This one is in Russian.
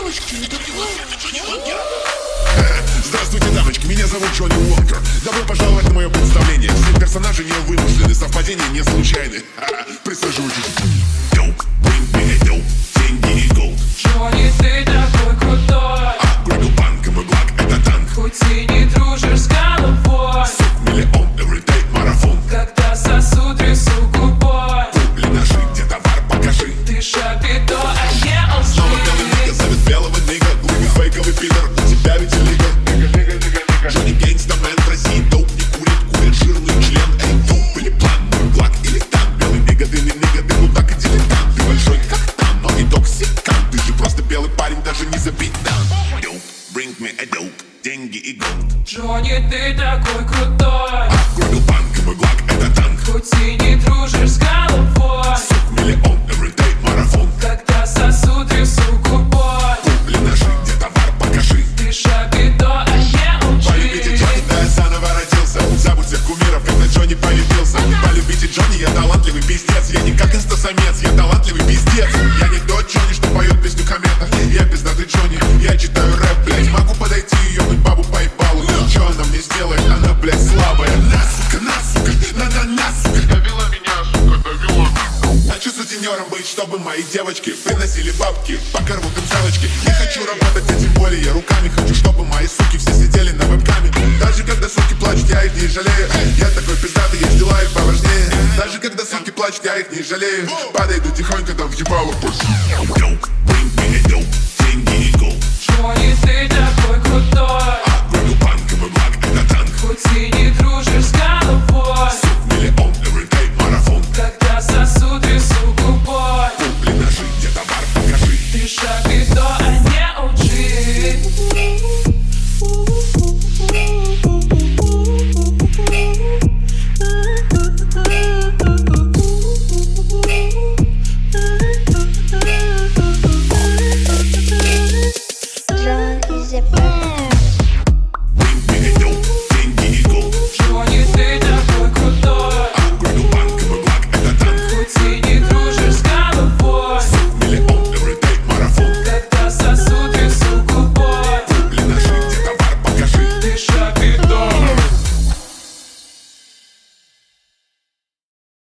Здравствуйте, дамочки, меня зовут Джонни Уокер. Добро пожаловать на мое представление. Все персонажи не вымышлены, совпадения не случайны. Присаживайтесь. Dope, bring me a dope, деньги и голд. Джонни, ты такой крутой. Грегу Панк, и мой благ это танк. Хоть и не дружишь с головой. Сук миллион, everyday марафон. Когда сосуд рису губой. Купли наши, где товар, покажи. Ты шапито, а я лжи. Снова белый нига зовет белого нига. Глупый фейковый пидор, у тебя ведь лига. Джонни Гейнгстамен в России доп не курит, курит жирный член. Эй, доп или план, мой благ или танк. Белый нига, ты не нига, ты мудак и дилетант. Ты большой как там, но не токсикант. Ты же просто белый парень, даже не забит там. Dope, bring me a dope, деньги и голд. Джонни, ты такой крутой. Грегу Панк, и мой благ это танк. Хоть и не дружишь с головой. Сук миллион, everyday марафон. Когда сосуд рису губой. Купли наши, где товар, покажи. Ты шапито, а я Полюбите лжи. Джонни, да я заново родился. Забудь всех кумиров, когда Джонни появился. Полюбите Джонни, я талантливый пиздец. Я не как инстасамец, я талантливый пиздец. Я не тот Джонни, что поет песню комета. Я пиздатый Джонни, я читаю рэп, блять. Могу подойти и ёбнуть бабу по ебалу. Чё она мне сделает, она, блять, слабая. На, сука, на, сука. Довела меня, сука, довела. Хочу сутенером быть, чтобы мои девочки приносили бабки, покормут им салочки. Не хочу работать, а тем более руками. Хочу, чтобы мои суки все сидели на вебкаме. Даже когда суки плачут, я их не жалею. Я такой пиздатый, есть дела и поважнее. Даже когда суки плачут, я их не жалею. Подойду тихонько, там въебало пусть. Dope, bring me a dope, деньги и голд. Джонни, ты такой крутой. Грегу Панк, и мой благ это танк. Хоть и не дружишь с головой.